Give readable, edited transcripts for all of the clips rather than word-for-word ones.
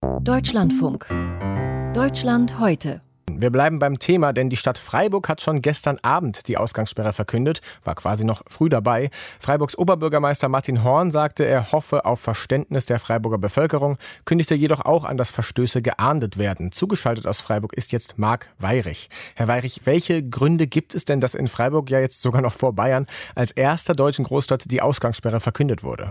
Deutschlandfunk. Deutschland heute. Wir bleiben beim Thema, denn die Stadt Freiburg hat schon gestern Abend die Ausgangssperre verkündet, war quasi noch früh dabei. Freiburgs Oberbürgermeister Martin Horn sagte, er hoffe auf Verständnis der Freiburger Bevölkerung, kündigte jedoch auch an, dass Verstöße geahndet werden. Zugeschaltet aus Freiburg ist jetzt Marc Weyrich. Herr Weyrich, welche Gründe gibt es denn, dass in Freiburg ja jetzt sogar noch vor Bayern als erster deutschen Großstadt die Ausgangssperre verkündet wurde?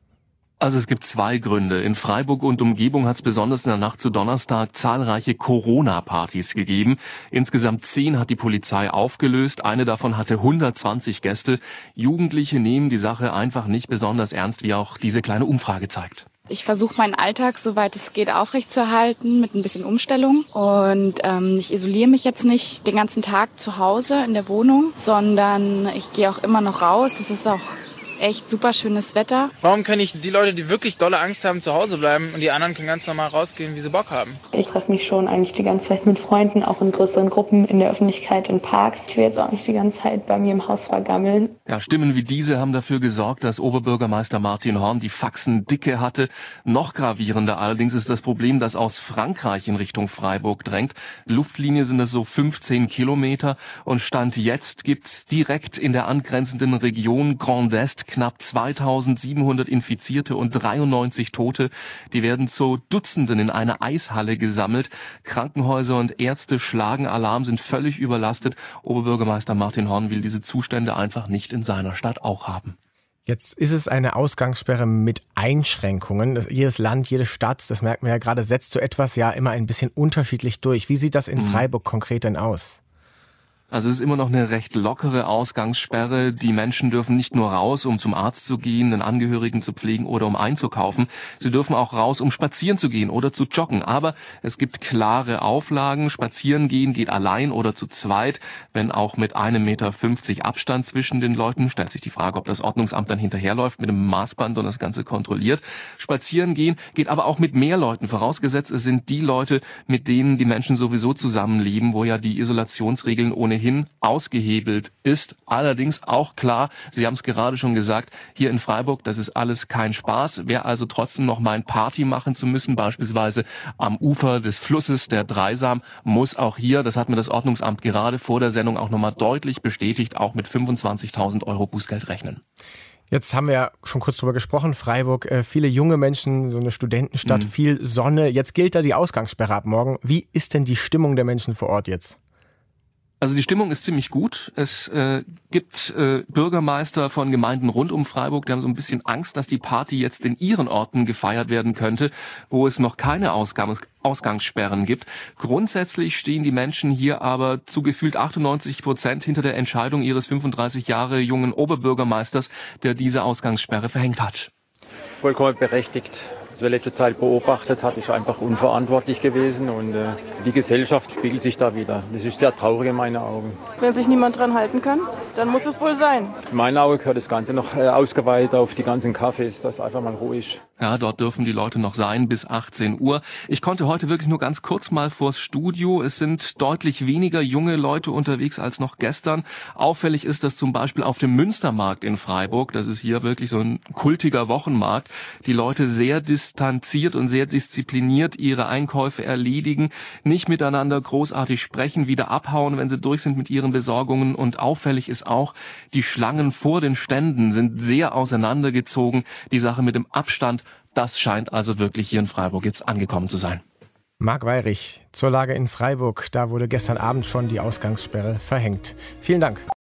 Also es gibt zwei Gründe. In Freiburg und Umgebung hat es besonders in der Nacht zu Donnerstag zahlreiche Corona-Partys gegeben. Insgesamt 10 hat die Polizei aufgelöst. Eine davon hatte 120 Gäste. Jugendliche nehmen die Sache einfach nicht besonders ernst, wie auch diese kleine Umfrage zeigt. Ich versuche meinen Alltag, soweit es geht, aufrechtzuerhalten mit ein bisschen Umstellung. Und ich isoliere mich jetzt nicht den ganzen Tag zu Hause in der Wohnung, sondern ich gehe auch immer noch raus. Es ist auch echt super schönes Wetter. Warum können nicht die Leute, die wirklich dolle Angst haben, zu Hause bleiben und die anderen können ganz normal rausgehen, wie sie Bock haben? Ich treffe mich schon eigentlich die ganze Zeit mit Freunden, auch in größeren Gruppen, in der Öffentlichkeit, in Parks. Ich will jetzt auch nicht die ganze Zeit bei mir im Haus vergammeln. Ja, Stimmen wie diese haben dafür gesorgt, dass Oberbürgermeister Martin Horn die Faxen dicke hatte. Noch gravierender allerdings ist das Problem, das aus Frankreich in Richtung Freiburg drängt. Luftlinie sind es so 15 Kilometer und Stand jetzt gibt's direkt in der angrenzenden Region Grand Est knapp 2700 Infizierte und 93 Tote. Die werden zu Dutzenden in eine Eishalle gesammelt. Krankenhäuser und Ärzte schlagen Alarm, sind völlig überlastet. Oberbürgermeister Martin Horn will diese Zustände einfach nicht in seiner Stadt auch haben. Jetzt ist es eine Ausgangssperre mit Einschränkungen. Jedes Land, jede Stadt, das merken wir ja gerade, setzt so etwas ja immer ein bisschen unterschiedlich durch. Wie sieht das in Freiburg konkret denn aus? Also es ist immer noch eine recht lockere Ausgangssperre. Die Menschen dürfen nicht nur raus, um zum Arzt zu gehen, einen Angehörigen zu pflegen oder um einzukaufen. Sie dürfen auch raus, um spazieren zu gehen oder zu joggen. Aber es gibt klare Auflagen. Spazieren gehen geht allein oder zu zweit, wenn auch mit 1,50 Meter Abstand zwischen den Leuten. Stellt sich die Frage, ob das Ordnungsamt dann hinterherläuft mit einem Maßband und das Ganze kontrolliert. Spazieren gehen geht aber auch mit mehr Leuten. Vorausgesetzt, es sind die Leute, mit denen die Menschen sowieso zusammenleben, wo ja die Isolationsregeln ohnehin ausgehebelt ist. Allerdings auch klar, Sie haben es gerade schon gesagt, hier in Freiburg, das ist alles kein Spaß. Wer also trotzdem noch mal ein Party machen zu müssen, beispielsweise am Ufer des Flusses der Dreisam, muss auch hier, das hat mir das Ordnungsamt gerade vor der Sendung auch nochmal deutlich bestätigt, auch mit 25.000 Euro Bußgeld rechnen. Jetzt haben wir ja schon kurz drüber gesprochen, Freiburg, viele junge Menschen, so eine Studentenstadt, viel Sonne. Jetzt gilt da die Ausgangssperre ab morgen. Wie ist denn die Stimmung der Menschen vor Ort jetzt? Also die Stimmung ist ziemlich gut. Es gibt Bürgermeister von Gemeinden rund um Freiburg, die haben so ein bisschen Angst, dass die Party jetzt in ihren Orten gefeiert werden könnte, wo es noch keine Ausgangssperren gibt. Grundsätzlich stehen die Menschen hier aber zu gefühlt 98% hinter der Entscheidung ihres 35 Jahre jungen Oberbürgermeisters, der diese Ausgangssperre verhängt hat. Vollkommen berechtigt. Was wir letzte Zeit beobachtet hat, ist einfach unverantwortlich gewesen und die Gesellschaft spiegelt sich da wieder. Das ist sehr traurig in meinen Augen. Wenn sich niemand dran halten kann, dann muss es wohl sein. In meinen Augen gehört das Ganze noch ausgeweitet auf die ganzen Cafés, dass einfach mal ruhig ist. Ja, dort dürfen die Leute noch sein bis 18 Uhr. Ich konnte heute wirklich nur ganz kurz mal vors Studio. Es sind deutlich weniger junge Leute unterwegs als noch gestern. Auffällig ist, dass zum Beispiel auf dem Münstermarkt in Freiburg, das ist hier wirklich so ein kultiger Wochenmarkt, die Leute sehr distanziert und sehr diszipliniert ihre Einkäufe erledigen, nicht miteinander großartig sprechen, wieder abhauen, wenn sie durch sind mit ihren Besorgungen. Und auffällig ist auch, die Schlangen vor den Ständen sind sehr auseinandergezogen. Die Sache mit dem Abstand, das scheint also wirklich hier in Freiburg jetzt angekommen zu sein. Marc Weyrich zur Lage in Freiburg. Da wurde gestern Abend schon die Ausgangssperre verhängt. Vielen Dank.